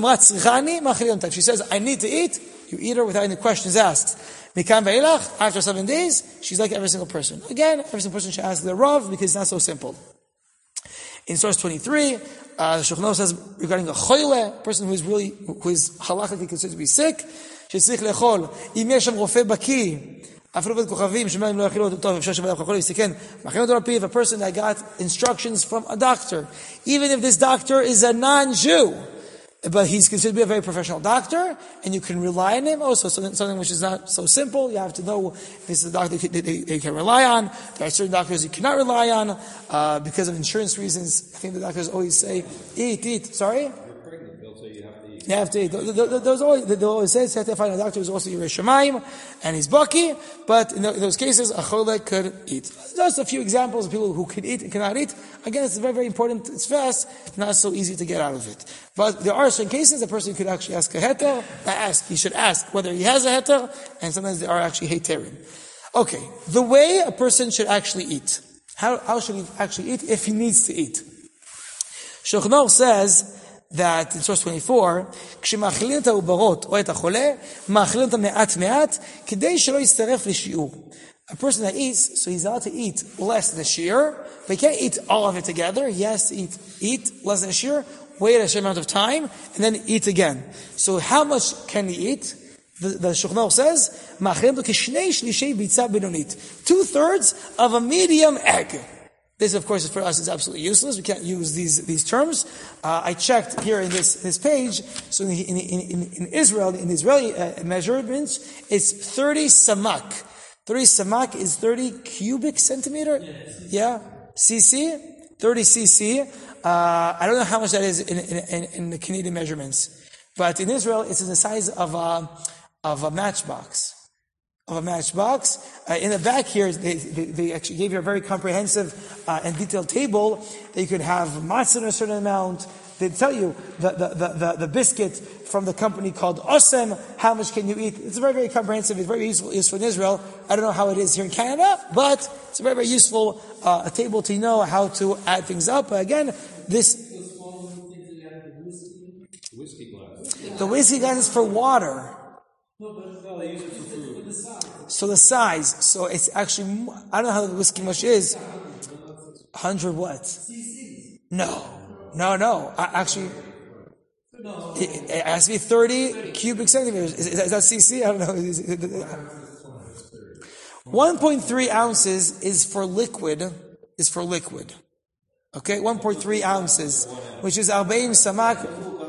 if she says, I need to eat, you eat her without any questions asked. After seven days, she's like every single person. Again, every single person should ask their Rav because it's not so simple. In source twenty-three, uh, the Shulchan Aruch says regarding a choyle, a person who is really, who is halachically considered to be sick, shetzich lechol, im yesh sham rofeh baki, afro vet kochavim, shema im lo yachilo tov, efshar sheva yachol yisiken, machinot rapiv, a person that got instructions from a doctor, even if this doctor is a non-Jew, but he's considered to be a very professional doctor, and you can rely on him. Also, something which is not so simple. You have to know if this is a doctor you can rely on. There are certain doctors you cannot rely on uh, because of insurance reasons. I think the doctors always say, "Eat, eat." Sorry. You're pregnant, they'll say you have to eat. You have to eat. Those always, they'll always say, you have to find a doctor who's also Yerei Shamayim, and he's Baki, but in those cases, a chole could eat. Just a few examples of people who could eat and cannot eat. Again, it's very, very important. It's fast, not so easy to get out of it. But there are certain cases a person could actually ask a heter, ask, he should ask whether he has a heter, and sometimes there are actually heterim. Okay, the way a person should actually eat. How, how should he actually eat if he needs to eat? Shulchan Aruch says that in source twenty-four, כשמאכילים את העוברות או את החולה, מאכילים אותם מעט מעט, כדי שלא יצטרף לשיעור. A person that eats, so he's allowed to eat less than a shear, but he can't eat all of it together. He has to eat, eat less than a shear, wait a certain amount of time, and then eat again. So how much can he eat? The, the Shulchan Aruch says, two-thirds of a medium egg. This, of course, for us is absolutely useless. We can't use these these terms. Uh, I checked here in this this page. So in in in, in Israel, in Israeli uh, measurements, it's thirty samak. Thirty samak is thirty cubic centimeter. Yes. Yeah, cc, thirty cc. Uh, I don't know how much that is in in, in the Canadian measurements, but in Israel, it's in the size of a of a matchbox. Of a matchbox. Uh, in the back here, they, they, they actually gave you a very comprehensive uh, and detailed table that you could have matzah in a certain amount. They tell you the, the, the, the, the biscuit from the company called Osem, how much can you eat. It's very, very comprehensive. It's very useful, useful in Israel. I don't know how it is here in Canada, but it's a very, very useful uh, a table to know how to add things up. But again, this... Whiskey glass. The whiskey glass is for water. No, but no, they use it for food. So the size, so it's actually, I don't know how the whiskey much is. one hundred what? No. No, no. I, actually, it, it has to be thirty cubic centimeters. Is, is that C C? I don't know. one point three ounces is for liquid, is for liquid. Okay? one point three ounces, which is Albeim Samak.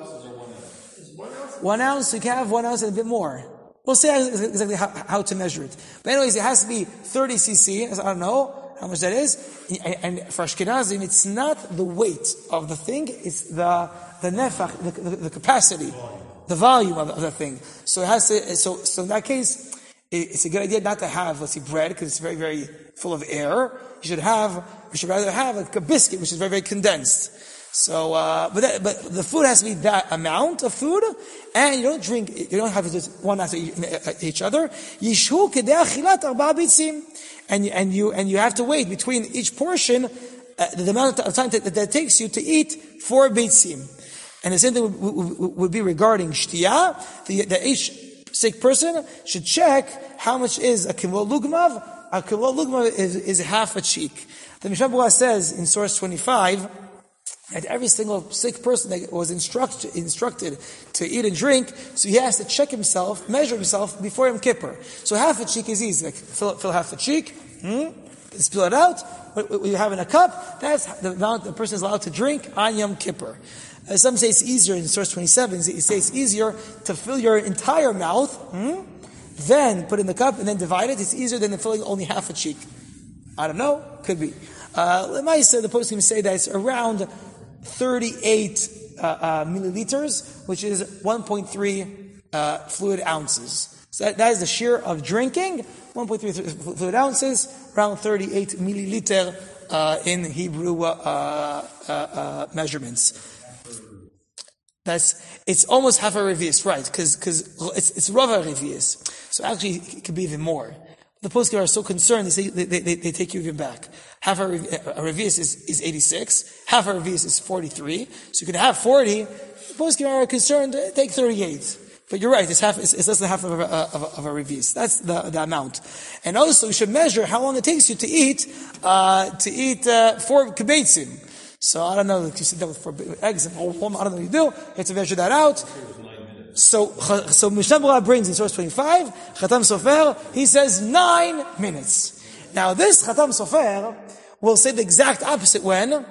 One ounce, you can have one ounce and a bit more. We'll say exactly how, how to measure it. But anyways, it has to be thirty cc. I don't know how much that is. And, and for Ashkenazim, it's not the weight of the thing, it's the, the nefach, the, the, the capacity, the volume of, of the thing. So it has to, so, so in that case, it, it's a good idea not to have, let's say, bread, because it's very, very full of air. You should have, you should rather have like a biscuit, which is very, very condensed. So, uh, but that, but the food has to be that amount of food, and you don't drink, you don't have just one after each other. Yishu kedei achilat arba'a bitzim, and you, and you, and you have to wait between each portion, uh, the amount of time that, that it takes you to eat four bitzim. And the same thing would, would, would be regarding shtiyah. The, the each sick person should check how much is a kivol lugmav. A kivol lugmav is, is half a cheek. The Mishnah Berurah says in source twenty-five, that every single sick person that was instruct, instructed to eat and drink, so he has to check himself, measure himself before Yom Kippur. So half a cheek is easy, like fill, fill half a cheek, hmm, spill it out, what you have in a cup, that's the amount the person is allowed to drink on Yom Kippur. Uh, some say it's easier, in source twenty-seven, they say it's easier to fill your entire mouth, hmm, then put in the cup and then divide it. It's easier than filling only half a cheek. I don't know, could be. Uh, the poskim say that it's around thirty-eight uh, uh, milliliters, which is one point three uh, fluid ounces. So that, that is the shear of drinking, one point three fluid ounces, around thirty-eight milliliter uh, in Hebrew uh, uh, uh, measurements. That's, it's almost half a revius, right? Because because it's it's rava revius. So actually, it could be even more. The poskim are so concerned, they say they, they, they take you even back. Half a, a revius is, is eighty-six, half a revius is forty-three, so you can have forty. The poskim are concerned, take thirty-eight. But you're right, it's half, it's, it's less than half of a, of a, of a revius. That's the, the amount. And also, you should measure how long it takes you to eat, uh, to eat, uh, four kibetzim. So I don't know, like you sit there with four eggs and all, I don't know what you do, you have to measure that out. So, so Mishnah Berurah brings in source twenty-five, Chatam Sofer, he says nine minutes. Now this Chatam Sofer will say the exact opposite when? On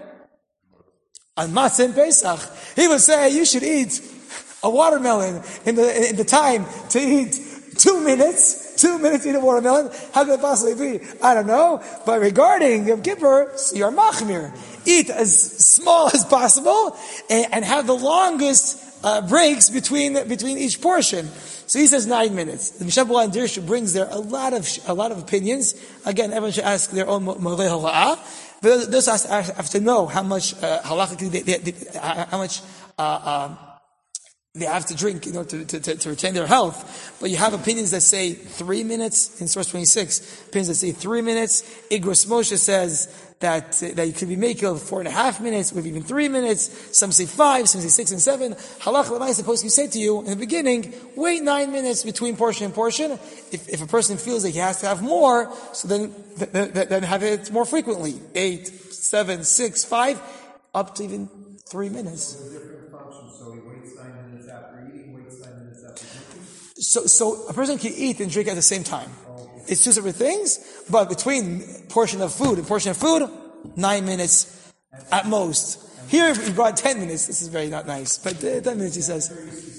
Matzah and Pesach. He will say you should eat a watermelon in the, in the time to eat two minutes, two minutes to eat a watermelon. How could it possibly be? I don't know. But regarding Yom Kippur, so you're machmir. Eat as small as possible and, and have the longest Uh, breaks between between each portion. So he says nine minutes. The Mishnah Berurah and Dirshu brings there a lot of a lot of opinions. Again, everyone should ask their own morei halakha. But those have to know how much uh, halakha they, they, they, how much uh, uh, they have to drink in order to, to, to retain their health. But you have opinions that say three minutes in source twenty-six. Opinions that say three minutes. Igros Moshe says that that you could be making of four and a half minutes, maybe even three minutes. Some say five, some say six and seven. Halach l'maisa, supposed to say to you in the beginning, wait nine minutes between portion and portion. If if a person feels that he has to have more, so then then, then have it more frequently. Eight, seven, six, five, up to even three minutes. Different functions. So he waits nine minutes after eating, waits nine minutes after drinking. So so a person can eat and drink at the same time. It's two separate things, but between portion of food and portion of food, nine minutes at most. Here he brought ten minutes. This is very not nice, but uh, ten minutes he says.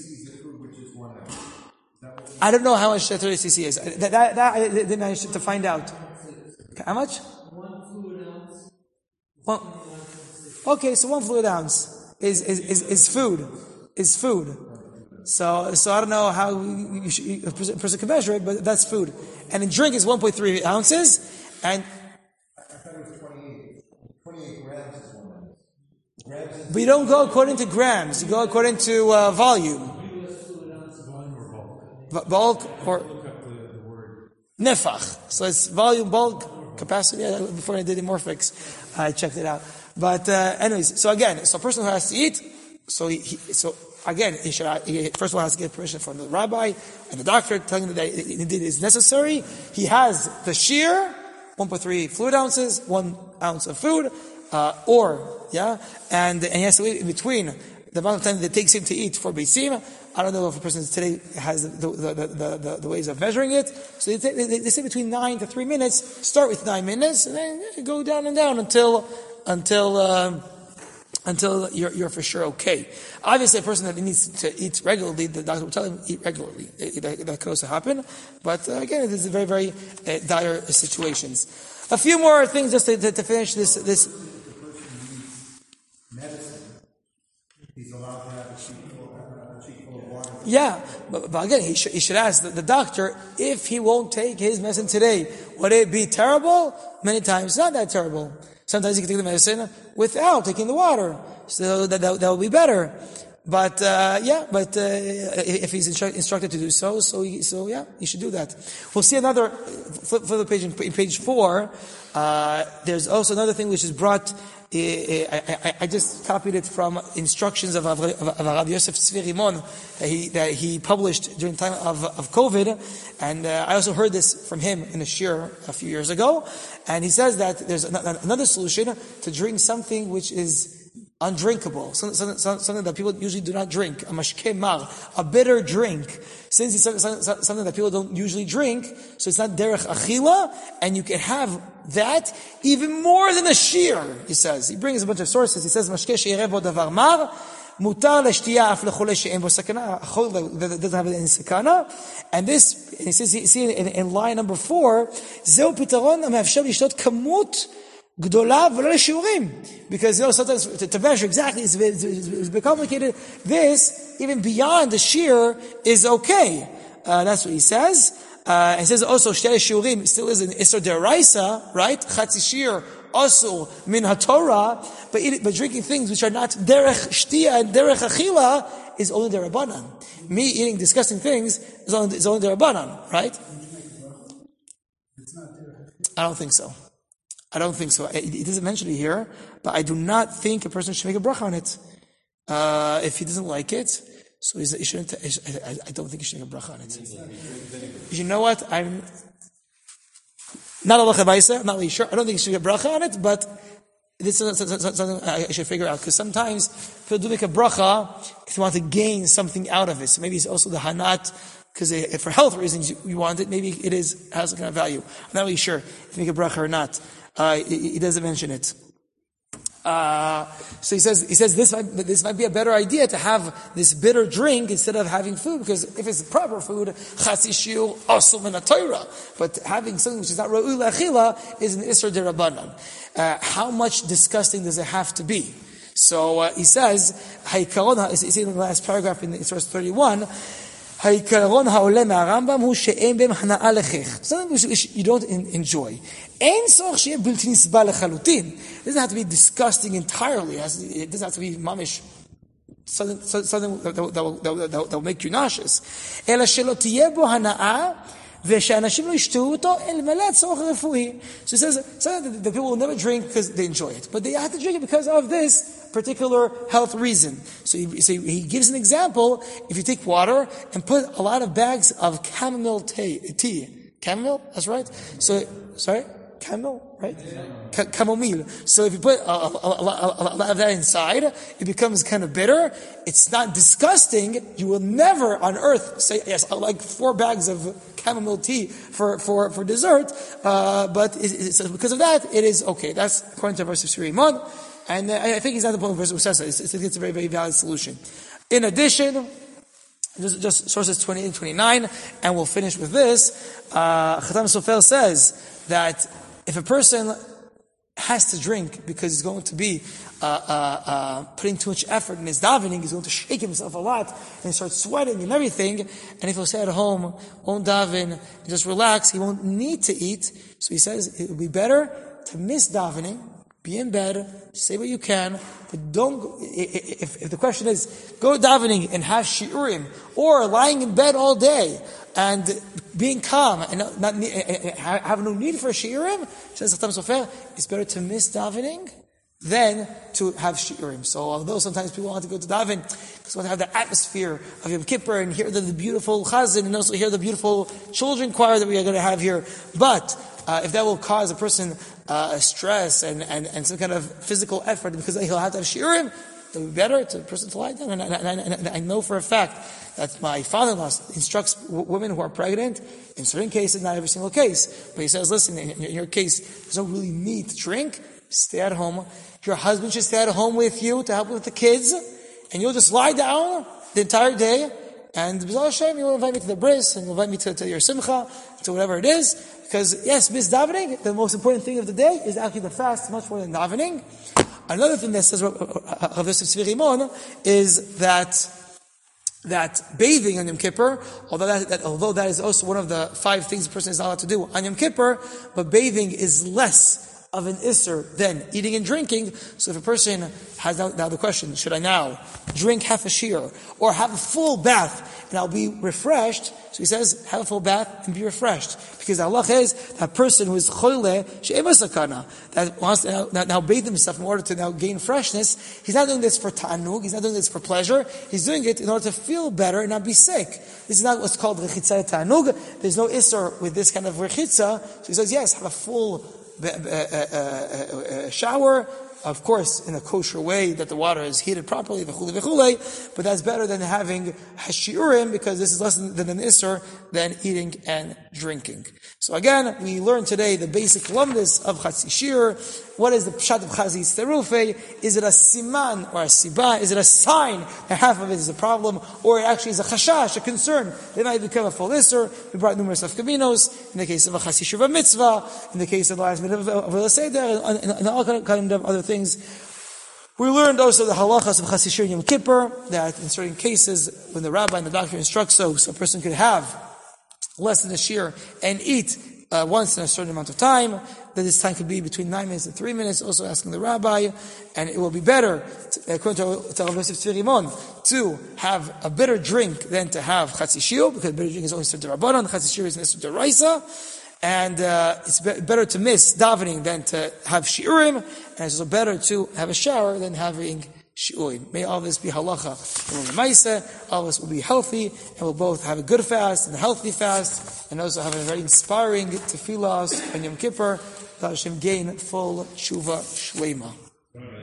I don't know how much thirty cc is. That, that, that I didn't manage to find out. How much? One fluid ounce. One, okay, so one fluid ounce is is, is, is food. Is food. So, so I don't know how you should, a person can measure it, but that's food. And in drink is one point three ounces, and I thought it was twenty-eight. twenty-eight grams is one ounce. Grams is but you don't go according to grams. You go according to uh, volume. Volume or bulk? V- bulk or Look up the, the word. nefach. So it's volume, bulk, capacity. Yeah, before I did Morphix, I checked it out. But uh, anyways, so again, so a person who has to eat, so he, he so. Again, he should, he first of all has to get permission from the rabbi and the doctor telling him that it indeed is necessary. He has the shear, one point three fluid ounces, one ounce of food, uh, or, yeah, and, and he has to wait in between the amount of time that it takes him to eat for Beisim. I don't know if a person today has the, the, the, the, the, the ways of measuring it. So they, they, they say between nine to three minutes, start with nine minutes, and then go down and down until, until, um, until you're, you're for sure okay. Obviously, a person that needs to eat regularly, the doctor will tell him eat regularly. That, that could also happen. But uh, again, it is very, very uh, dire situations. A few more things just to, to, to finish this. this. medicine. He's allowed to have a cheek full, a cheek full of water. Yeah, but, but again, he should, he should ask the, the doctor if he won't take his medicine today. Would it be terrible? Many times, it's not that terrible. Sometimes you can take the medicine without taking the water, so that that, that will be better. But uh, yeah, but uh, if he's instru- instructed to do so, so he, so yeah, he should do that. We'll see another flip, flip the page in, in page four. Uh, there's also another thing which is brought. Uh, I, I, I just copied it from instructions of, of, of Rav Yosef Tzvi Rimon that he that he published during the time of, of COVID, and uh, I also heard this from him in a shir a few years ago. And he says that there's another solution to drink something which is undrinkable, something, something that people usually do not drink, a mashke mar, a bitter drink. Since it's something that people don't usually drink, so it's not derech achila, and you can have that even more than a shear, he says. He brings a bunch of sources. He says, mashke she'erev bo davar mar, mutar l'shtiya af lechole she'en bo sakana, a chol that doesn't have any sakana. And this, and he says, you see in, in line number four, zeu pitaron המאפשר לשתות כמות gdola v'lo le'shiurim. Because, you know, sometimes to, to measure exactly is it's, it's, it's a bit complicated. This, even beyond the shear, is okay. Uh, that's what he says. Uh, and he says also, shtel shiurim still is an isur deraisa, right? Chatzi shir, also min haTorah, but eat, but drinking things which are not derech shtia and derech achila is only derabanan. Me eating disgusting things is only, is only derabanan, right? I don't think so. I don't think so. It doesn't mention it here, but I do not think a person should make a bracha on it. Uh, if he doesn't like it, so he shouldn't. I, I don't think he should make a bracha on it. You know what? I'm not a lachabaisa. I'm not really sure. I don't think he should make a bracha on it, but this is something I should figure out, because sometimes people do make a bracha if they want to gain something out of it. So maybe it's also the hanat, because for health reasons you, you want it. Maybe it is has some kind of value. I'm not really sure if you make a bracha or not. Uh, he, he doesn't mention it. Uh, so he says, he says this might, this might be a better idea to have this bitter drink instead of having food, because if it's proper food, chatzi shiur asur min haTorah, but having something which is not ra'ui le'achila is an isur derabanan. Uh, how much disgusting does it have to be? So uh, he says, ha'ikaron, you see in the last paragraph in verse thirty-one, ha'ikaron ha'oleh me'harambam hu she'en b'hem hana'a lechech. Something which you don't enjoy. It doesn't have to be disgusting entirely. It doesn't have to be mamish, something, something that, that, that, that, that, that will make you nauseous. ושאנשים לא ישתו אותו אלמלא צורך רפואי. So it says, so that the people will never drink because they enjoy it, but they have to drink it because of this particular health reason. So he, so he gives an example. If you take water and put a lot of bags of chamomile tea, tea. chamomile, that's right. So, sorry? Camel, right? Ca- chamomile. So if you put a, a, a, a, a lot of that inside, it becomes kind of bitter. It's not disgusting. You will never on earth say, yes, I like four bags of chamomile tea for, for, for dessert. Uh, but it, it, so because of that, it is okay. That's according to verse of Shirimon. And uh, I think he's not the point of verse of Sesa. It's, it's, it's a very, very valid solution. In addition, just, just sources twenty-eight and twenty-nine, and we'll finish with this. Uh, Khatam Sofer says that if a person has to drink because he's going to be uh, uh, uh, putting too much effort in his davening, he's going to shake himself a lot and start sweating and everything, and if he'll stay at home, won't daven, and just relax, he won't need to eat. So he says it would be better to miss davening, be in bed, say what you can, but don't go, if, if the question is, go davening and have shiurim, or lying in bed all day, and being calm, and not, not have no need for shiurim, says Khatam Sofer, it's better to miss davening than to have shiurim. So although sometimes people want to go to daven, because they want to have the atmosphere of Yom Kippur, and hear the, the beautiful chazan, and also hear the beautiful children choir that we are going to have here, but Uh, if that will cause a person uh, stress and, and, and some kind of physical effort because he'll have to have shiurim, it would be better to a person to lie down. And, and, and, and I know for a fact that my father-in-law instructs w- women who are pregnant, in certain cases, not every single case, but he says, listen, in, in your case, there's no really need to drink, stay at home. Your husband should stay at home with you to help with the kids, and you'll just lie down the entire day, and B'ezras Hashem, you'll invite me to the bris, and you'll invite me to, to your simcha, to whatever it is. Because, yes, miss davening, the most important thing of the day is actually the fast, much more than davening. Another thing that says of this Tzvi Rimon is that that bathing on Yom Kippur, although that, that, although that is also one of the five things a person is not allowed to do on Yom Kippur, but bathing is less of an isser than eating and drinking. So if a person has now, now the question, should I now drink half a shear or have a full bath and I'll be refreshed? So he says, have a full bath and be refreshed. Because the halach is that person who is choyle, she'ema sakana, that wants to now, now, now bathe himself in order to now gain freshness, he's not doing this for ta'anug, he's not doing this for pleasure, he's doing it in order to feel better and not be sick. This is not what's called rechitza ta'anug. There's no isser with this kind of rechitza. So he says, yes, have a full uh, uh, uh, shower, of course, in a kosher way, that the water is heated properly, v'chule v'chule, but that's better than having hashiurim, because this is less than an isser than eating and drinking. So again, we learned today the basic lumdus of Chatzi Shir. What is the pshat of Chazi Sterufe? Is it a siman or a siba? Is it a sign that half of it is a problem, or it actually is a chashash, a concern? They might become a full isser. We brought numerous of kaminos, in the case of a Chatzi Shir mitzvah, in the case of the last minute of a seder, and, and all kind of other things. We learned also the halachas of Chatzi Shir Yom Kippur, that in certain cases, when the rabbi and the doctor instructs so, so a person could have less than a shear and eat uh, once in a certain amount of time, that this time could be between nine minutes and three minutes, also asking the rabbi, and it will be better, to, according to Rav Yosef Tzvi Rimon, to have a bitter drink than to have Chatzi Shir, because bitter drink is only Isser D'Rabbanan, Chatzi Shir is Isser D'Oraisa. And uh, it's be- better to miss davening than to have shiurim, and it's also better to have a shower than having shiurim. May all this be halacha and l'maaseh. All of us will be healthy, and we'll both have a good fast and a healthy fast, and also have a very inspiring tefillah on Yom Kippur, that Hashem gain full tshuva shleima.